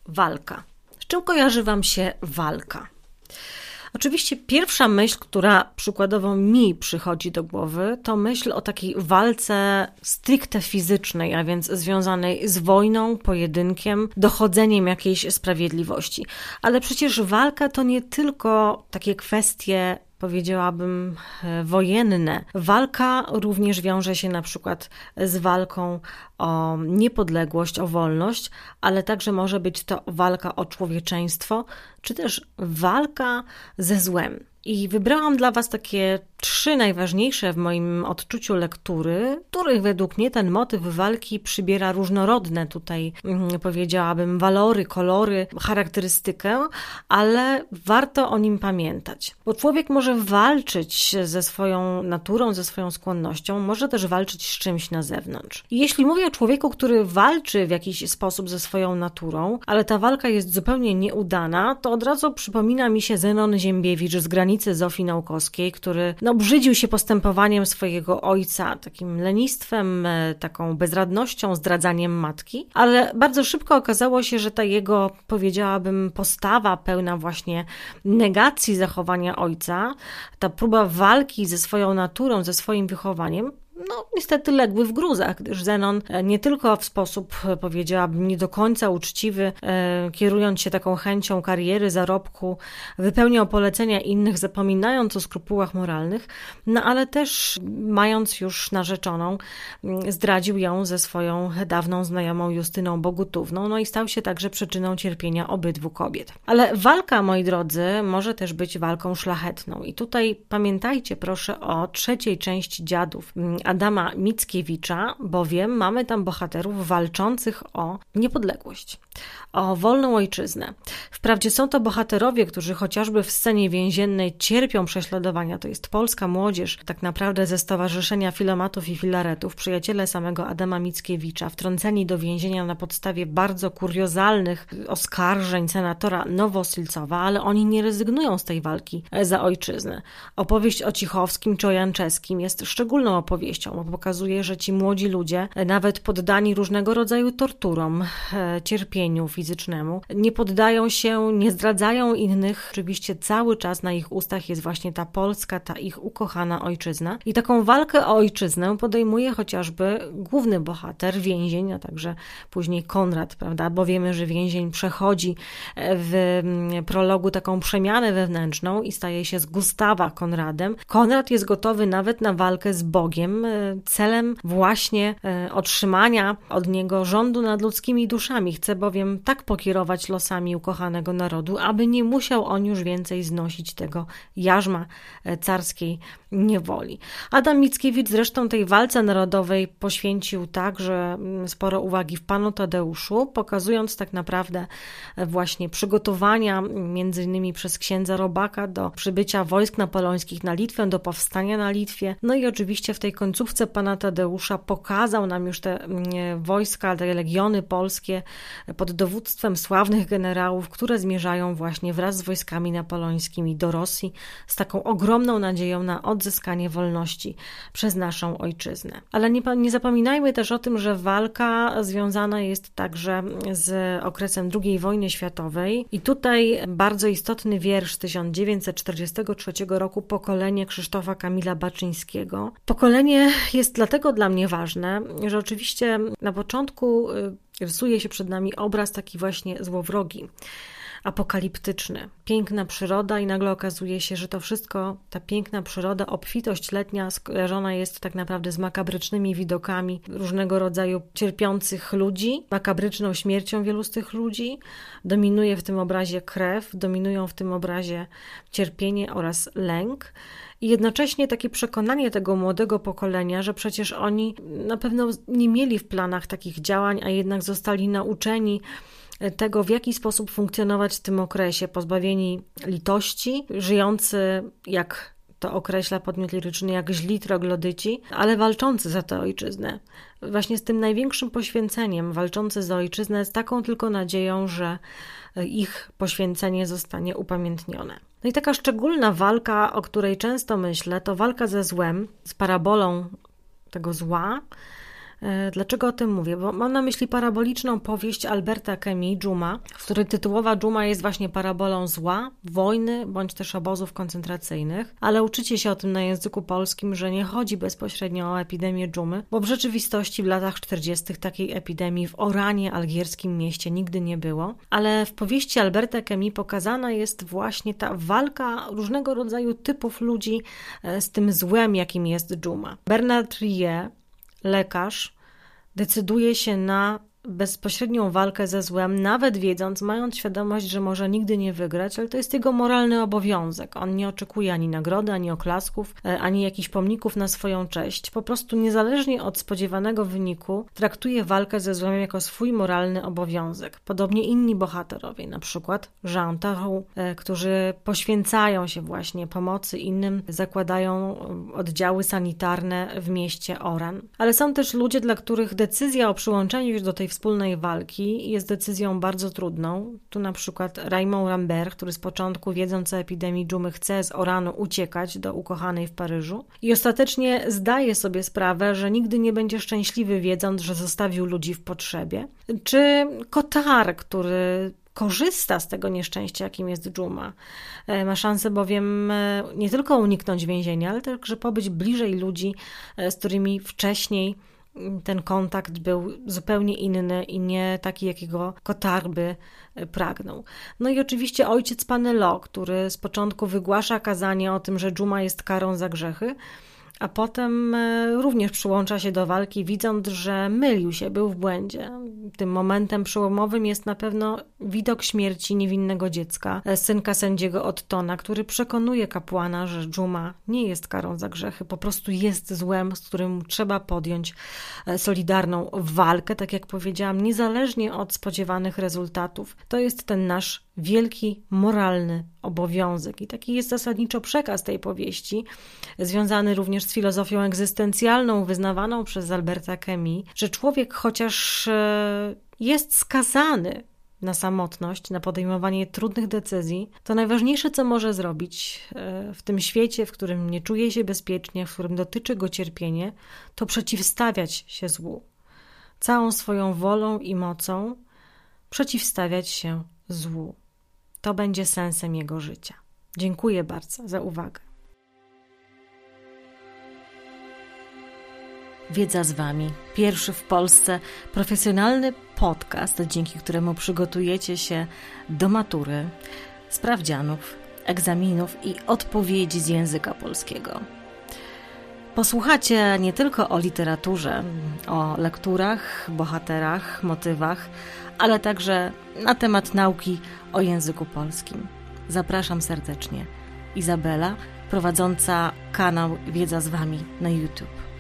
walka. Z czym kojarzy Wam się walka? Oczywiście pierwsza myśl, która przykładowo mi przychodzi do głowy, to myśl o takiej walce stricte fizycznej, a więc związanej z wojną, pojedynkiem, dochodzeniem jakiejś sprawiedliwości. Ale przecież walka to nie tylko takie kwestie, powiedziałabym, wojenne. Walka również wiąże się na przykład z walką o niepodległość, o wolność, ale także może być to walka o człowieczeństwo, czy też walka ze złem. I wybrałam dla Was takie 3 najważniejsze w moim odczuciu lektury, których według mnie ten motyw walki przybiera różnorodne tutaj, powiedziałabym, walory, kolory, charakterystykę, ale warto o nim pamiętać. Bo człowiek może walczyć ze swoją naturą, ze swoją skłonnością, może też walczyć z czymś na zewnątrz. I jeśli mówię o człowieku, który walczy w jakiś sposób ze swoją naturą, ale ta walka jest zupełnie nieudana, to od razu przypomina mi się Zenon Ziembiewicz z Granicy Zofii Naukowskiej, który brzydził się postępowaniem swojego ojca, takim lenistwem, taką bezradnością, zdradzaniem matki, ale bardzo szybko okazało się, że ta jego, powiedziałabym, postawa pełna właśnie negacji zachowania ojca, ta próba walki ze swoją naturą, ze swoim wychowaniem, niestety legły w gruzach, gdyż Zenon nie tylko w sposób, powiedziałabym, nie do końca uczciwy, kierując się taką chęcią kariery, zarobku, wypełniał polecenia innych, zapominając o skrupułach moralnych, ale też mając już narzeczoną, zdradził ją ze swoją dawną znajomą Justyną Bogutówną, i stał się także przyczyną cierpienia obydwu kobiet. Ale walka, moi drodzy, może też być walką szlachetną. I tutaj pamiętajcie proszę o 3. części Dziadów Adama Mickiewicza, bowiem mamy tam bohaterów walczących o niepodległość, o wolną ojczyznę. Wprawdzie są to bohaterowie, którzy chociażby w scenie więziennej cierpią prześladowania. To jest polska młodzież, tak naprawdę ze Stowarzyszenia Filomatów i Filaretów, przyjaciele samego Adama Mickiewicza, wtrąceni do więzienia na podstawie bardzo kuriozalnych oskarżeń senatora Nowosilcowa, ale oni nie rezygnują z tej walki za ojczyznę. Opowieść o Cichowskim czy o Janczewskim jest szczególną opowieścią, bo pokazuje, że ci młodzi ludzie, nawet poddani różnego rodzaju torturom, cierpieniu fizycznemu, nie poddają się, nie zdradzają innych. Oczywiście cały czas na ich ustach jest właśnie ta Polska, ta ich ukochana ojczyzna. I taką walkę o ojczyznę podejmuje chociażby główny bohater, więzień, a także później Konrad, prawda? Bo wiemy, że więzień przechodzi w prologu taką przemianę wewnętrzną i staje się z Gustawa Konradem. Konrad jest gotowy nawet na walkę z Bogiem, celem właśnie otrzymania od niego rządu nad ludzkimi duszami. Chce bowiem tak pokierować losami ukochanego narodu, aby nie musiał on już więcej znosić tego jarzma carskiej niewoli. Adam Mickiewicz zresztą tej walce narodowej poświęcił także sporo uwagi w Panu Tadeuszu, pokazując tak naprawdę właśnie przygotowania między innymi przez księdza Robaka do przybycia wojsk napoleońskich na Litwę, do powstania na Litwie. I oczywiście w tej końcówce Pana Tadeusza pokazał nam już te wojska, te legiony polskie pod dowództwem sławnych generałów, które zmierzają właśnie wraz z wojskami napoleońskimi do Rosji z taką ogromną nadzieją na odzyskanie wolności przez naszą ojczyznę. Ale nie zapominajmy też o tym, że walka związana jest także z okresem II wojny światowej i tutaj bardzo istotny wiersz z 1943 roku, Pokolenie Krzysztofa Kamila Baczyńskiego. Pokolenie jest dlatego dla mnie ważne, że oczywiście na początku rysuje się przed nami obraz taki właśnie złowrogi, apokaliptyczny. Piękna przyroda i nagle okazuje się, że to wszystko, ta piękna przyroda, obfitość letnia skojarzona jest tak naprawdę z makabrycznymi widokami różnego rodzaju cierpiących ludzi, makabryczną śmiercią wielu z tych ludzi. Dominuje w tym obrazie krew, dominują w tym obrazie cierpienie oraz lęk. I jednocześnie takie przekonanie tego młodego pokolenia, że przecież oni na pewno nie mieli w planach takich działań, a jednak zostali nauczeni tego, w jaki sposób funkcjonować w tym okresie, pozbawieni litości, żyjący, jak to określa podmiot liryczny, jak źli troglodyci, ale walczący za tę ojczyznę. Właśnie z tym największym poświęceniem, walczący za ojczyznę, z taką tylko nadzieją, że ich poświęcenie zostanie upamiętnione. I taka szczególna walka, o której często myślę, to walka ze złem, z parabolą tego zła, Dlaczego o tym mówię? Bo mam na myśli paraboliczną powieść Alberta Camus, Dżuma, w której tytułowa Dżuma jest właśnie parabolą zła, wojny bądź też obozów koncentracyjnych, ale uczycie się o tym na języku polskim, że nie chodzi bezpośrednio o epidemię dżumy, bo w rzeczywistości w latach 40. takiej epidemii w Oranie, algierskim mieście, nigdy nie było, ale w powieści Alberta Camus pokazana jest właśnie ta walka różnego rodzaju typów ludzi z tym złem, jakim jest dżuma. Bernard Rie, lekarz, decyduje się na bezpośrednią walkę ze złem, nawet wiedząc, mając świadomość, że może nigdy nie wygrać, ale to jest jego moralny obowiązek. On nie oczekuje ani nagrody, ani oklasków, ani jakichś pomników na swoją cześć. Po prostu niezależnie od spodziewanego wyniku traktuje walkę ze złem jako swój moralny obowiązek. Podobnie inni bohaterowie, na przykład Jean Taroux, którzy poświęcają się właśnie pomocy innym, zakładają oddziały sanitarne w mieście Oran. Ale są też ludzie, dla których decyzja o przyłączeniu się do tej wspólnej walki jest decyzją bardzo trudną. Tu na przykład Raymond Rambert, który z początku, wiedząc o epidemii dżumy, chce z Oranu uciekać do ukochanej w Paryżu i ostatecznie zdaje sobie sprawę, że nigdy nie będzie szczęśliwy, wiedząc, że zostawił ludzi w potrzebie. Czy Cotard, który korzysta z tego nieszczęścia, jakim jest dżuma. Ma szansę bowiem nie tylko uniknąć więzienia, ale także pobyć bliżej ludzi, z którymi wcześniej ten kontakt był zupełnie inny i nie taki, jakiego Cotard by pragnął. No i oczywiście ojciec Penelot, który z początku wygłasza kazanie o tym, że dżuma jest karą za grzechy, a potem również przyłącza się do walki, widząc, że mylił się, był w błędzie. Tym momentem przełomowym jest na pewno widok śmierci niewinnego dziecka, synka sędziego Ottona, który przekonuje kapłana, że dżuma nie jest karą za grzechy, po prostu jest złem, z którym trzeba podjąć solidarną walkę, tak jak powiedziałam, niezależnie od spodziewanych rezultatów. To jest ten nasz wielki moralny obowiązek. I taki jest zasadniczo przekaz tej powieści, związany również z filozofią egzystencjalną wyznawaną przez Alberta Camus, że człowiek chociaż jest skazany na samotność, na podejmowanie trudnych decyzji, to najważniejsze, co może zrobić w tym świecie, w którym nie czuje się bezpiecznie, w którym dotyczy go cierpienie, to przeciwstawiać się złu. Całą swoją wolą i mocą przeciwstawiać się złu. To będzie sensem jego życia. Dziękuję bardzo za uwagę. Wiedza z Wami. Pierwszy w Polsce profesjonalny podcast, dzięki któremu przygotujecie się do matury, sprawdzianów, egzaminów i odpowiedzi z języka polskiego. Posłuchacie nie tylko o literaturze, o lekturach, bohaterach, motywach, ale także na temat nauki o języku polskim. Zapraszam serdecznie. Izabela, prowadząca kanał Wiedza z Wami na YouTube.